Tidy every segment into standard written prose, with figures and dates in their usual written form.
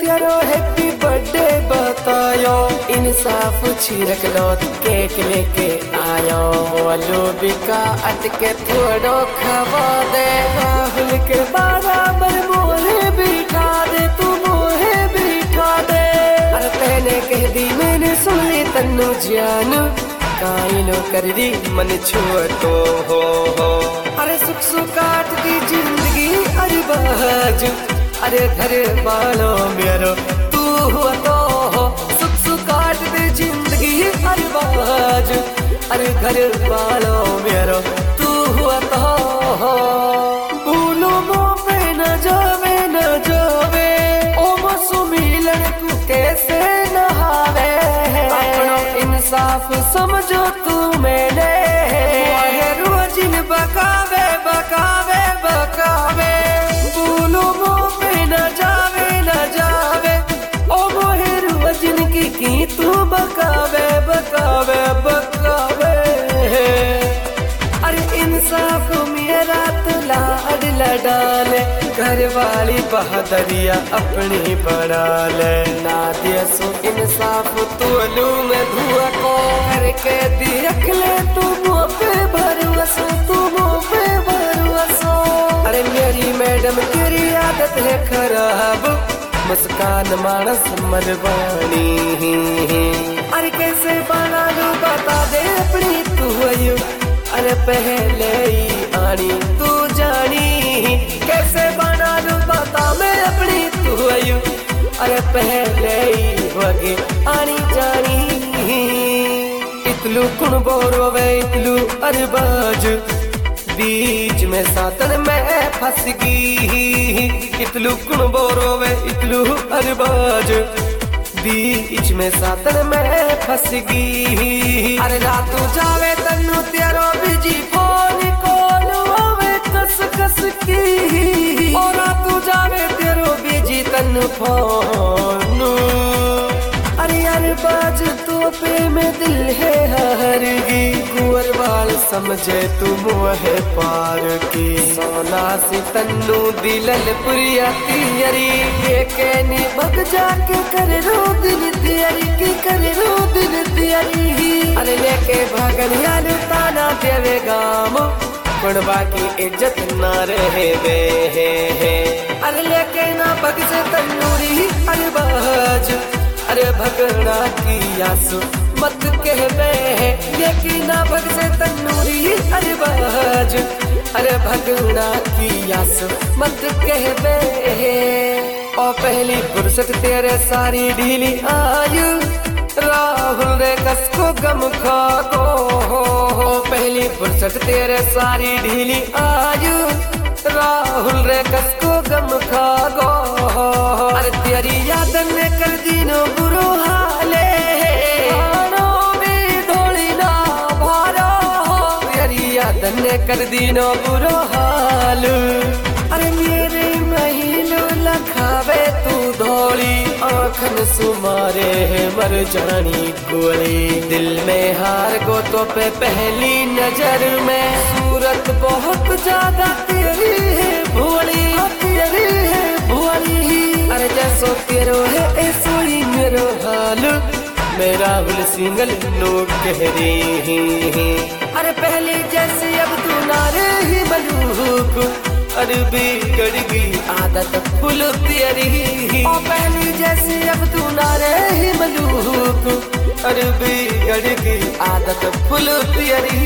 तेरो happy birthday बतायो, इंसाफ छिड़क लो केक लेके आयो, आलू बिका अटके थोड़ो खवा दे, राहुल के बराबर मोहे बिठा दे, तू मोहे बिठा दे। अरे पहले कह दी मैंने सुन ली तन्नू जान, काइनो कर दी मन छोटो हो। अरे सुख सुख काट दी जिंदगी अरे बाज, अरे घर वालों मेरो तू हुआ तो हो, सुख सुख काट दे जिंदगी अरे बाज, अरे घर वालों मेरो तू हुआ तो हो। भूलो मुँह पे न जावे न जावे, ओ मसू मिलन तू कैसे नहावे, अपना इंसाफ समझो तू मैंने, रोजिन बकावे बकावे बकावे। भूलो मुँह पे न जावे न जावे, ओ मोहे रोजिन की तू बकावे बकावे बकावे। अरे इंसाफ मेरा तो लाड लडाले, घर वाली बहादुरिया अपनी बढ़ा ले, ना दिया सो इंसाफ तोलू में धुआ को, करके दी रख ले तू मुँह पे भरवसो, तू मुँह पे भरवसो। अरे मेरी मैडम तेरी आदत है खराब, मुस्कान मानस मरवानी, अरे कैसे बना लूं बता दे अपनी तू आयु, अरे पहले ही आनी तू जानी, कैसे बना लूं बता मैं अपनी तू आयु, अरे पहले ही वगे आनी जानी। इतलू कुण बोरो वे इतलू अरे बाज, बीच में सातन में फंस गई, इतलू कुण बोरो वे इतलू अरे बाज, बीच में सातन में फंस गई। अरे रात जावे तन्नू तेरो बिजी फोन कॉल आवे कस कस की, और रात जावे तेरो बिजी तन्नू फोन, अरे यार बाज तो पे में दिल है हरगी, कुंवर वाल समझे तू मुँह पार की, सोना सी तन्नू दिलल पुरिया तियरी, ये कहनी भग जाके कर रो दिल तियरी की, कर रो दिल तियरी। अरे लेके भागन यार ताना देवे गाम, पण बाकी इज्जत ना रहे दे, अरे लेके ना भग से तन्नूरी अरे बाज, अरे भगना की आसू मत कहबे, ये की ना भग से तन्नूरी अरे बाज, अरे भगना की आसू मत कहबे। और पहली फुर्सत तेरे सारी ढीली आयु, राहुल रे कसको गम खा गो, पहली फुर्सत तेरे सारी ढीली आयु, राहुल रे कसको गम खा गो। अरे तेरी याद ने कर दीनो बुरो हाले, भी धोली ना भारो, तेरी याद ने कर दीनो बुरो हाल। अरे मेरे महिलो लखावे तू धोली, आँखन सुमारे है मर जानी गोली, दिल में हार गो तो पे पहली नजर में, सूरत बहुत ज्यादा तेरी है भोली, तेरी है भोली। अरे जैसो तेरो है ऐसो ही मेरो हाल, मेरा राहुल सिंगल लोग कह रही, अरे पहले जैसे अब तू ना रही मलूक, अरे बिगड़ गई आदत फुल तेरी, और पहली जैसे अब तू ना रही मलूक, अरे बिगड़ गई आदत फुल तेरी।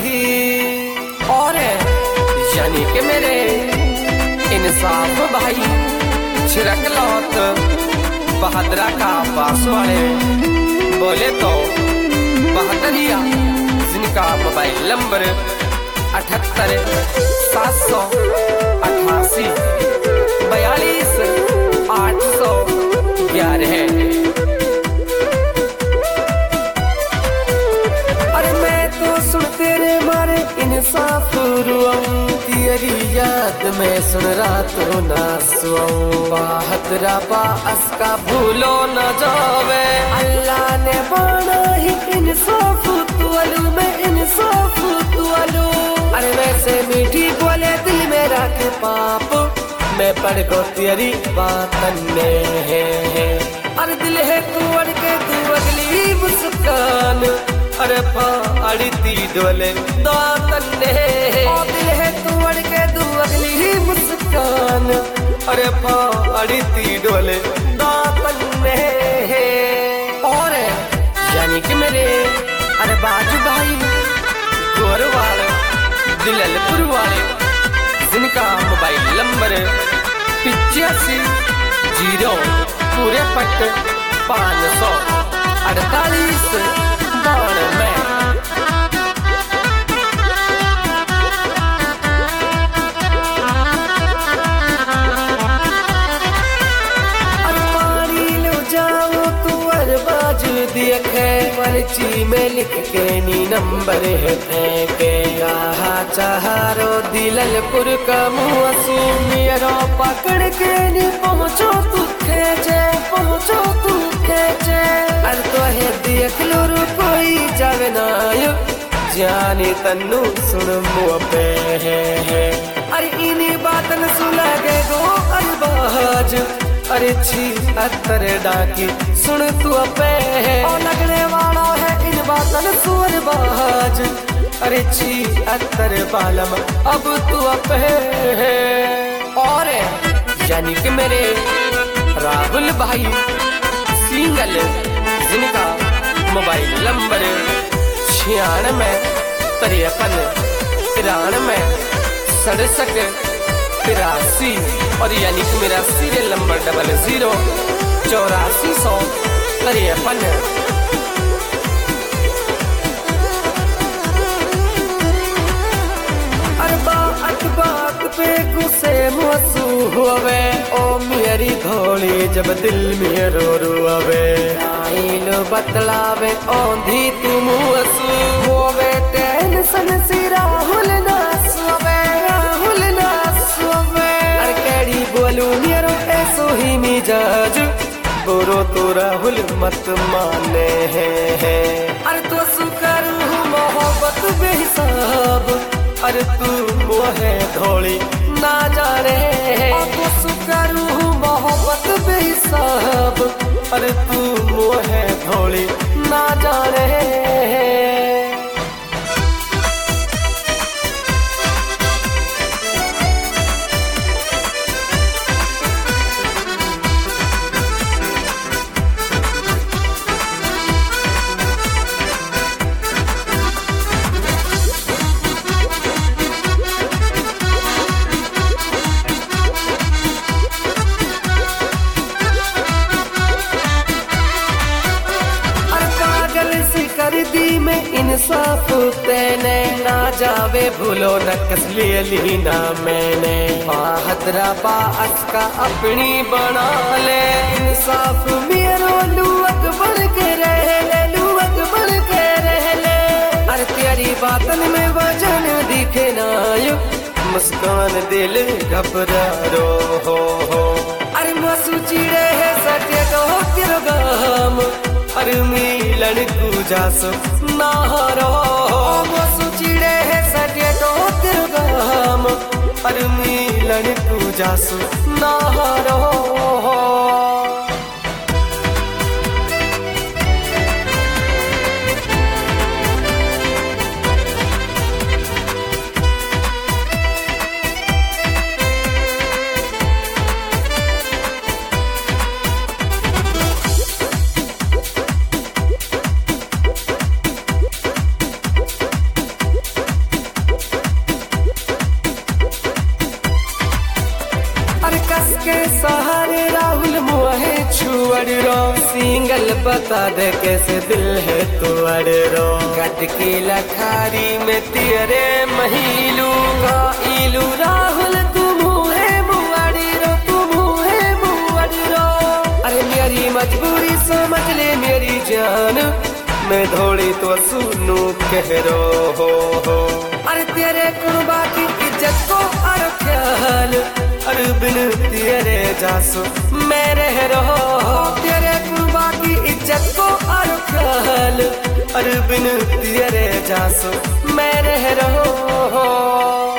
और यानी कि मेरे इंसाफ भाई छिड़क लौट बहादुरा का पास वाले, बोले तो बहादुरिया जिनका मोबाइल नंबर 78 788 42 811 है। अरे मैं तो सुन तेरे मारे इंसाफ रुआऊं, तेरी याद में सुन रातों ना सुआऊं, बहादुरा पास का भूलो न जावे, अल्लाह ने बना ही इंसाफ तुअलू में इंसाफ तुअलू। अरे वैसे मीठी बोले दिल में रख पाप, मैं पढ़ गो तेरी बातन में। अरे दिल है तू अड़ के तू अगली मुस्कान, अरे फाड़ती डोले दातन ने। दिल है तू अड़ के तू अगली मुस्कान, अरे फाड़ती डोले दातन ने। और यानी कि मेरे अरे बाजू भाई गोरवाल दिललपुर वाले, जिनका मोबाइल नंबर 85-0-548-92। देखे पर्ची में लिख के नी नंबर है फेंके, चाहारो दिललपुर का मुँह मेरा पकड़ के नी पहुँचो तू खेचे, पहुँचो तू खेचे। अरे तो है देख लो रू कोई जावे ना जाने तन्नू सुन मुँह पे है। अरे इन्हीं बातन सुना के गो अरबाज, अरे छी अतर डाकी सुन तू अपे है। और लगने वाला है इन बातन सुअर बाज, अरे छी अतर बालम अब तू अपे है। और यानी कि मेरे राहुल भाई सिंगल, जिनका मोबाइल नंबर 96-93-93-67 और यानी कि मेरा सीरियल नंबर 00-84-100-53। अरे बात बात पे गुस्से मुँसू हुए, ओ मेरी धोली जब दिल में रो रुआवे। आइल बतलावे औंधी तू मुँसू होवे, टेंशन सी राहुल ना सोवे, राहुल ना सोवे। अरे कैडी बोलू मेरो ऐसो ही मिजाज, बुरो तो राहुल मत माने है। अरे तो सुकरू मोहब्बत बेहिसाब, अरे तू मोहे धोली ना जाने। तो सुकरू मोहब्बत बेहिसाब, अरे तू मोहे धोली ना जाने। इंसाफ तेने ना जावे भूलो न कसलिए लीना मैंने, हैदराबाद का अपनी बना ले। इंसाफ मेरो लुअक बन के रह ले, लुअक बन के रह ले। अरे तेरी बातन में वजन दिखे ना यो, मुस्कान दिल घबरा रो हो। अरे मसू चिड़े है सत्य को तिरगाम, अरे मिलन कुजास ना रो। मसू चिड़े है सत्य को तिरगाम, अरे मिलन कुजास ना रो। के सहारे राहुल मुहे छुअड़ रो, सिंगल बता दे कैसे दिल है तू अड़ रो। कट की लखारी में तेरे महिलू गाइलू राहुल तू मुहे मुअड़ी रो, तू मुहे मुअड़ी रो। अरे मेरी मजबूरी समझ ले मेरी जान, मैं थोड़ी तो सुनू कह रो हो। अरे तेरे कुर्बा की इज्जत को और ख्याल, अरे बिन तेरे जासो मैं रह रहो। तेरे कुर्बा की इज्जत को और ख्याल, अरे बिन तेरे जासो मैं रह रहो।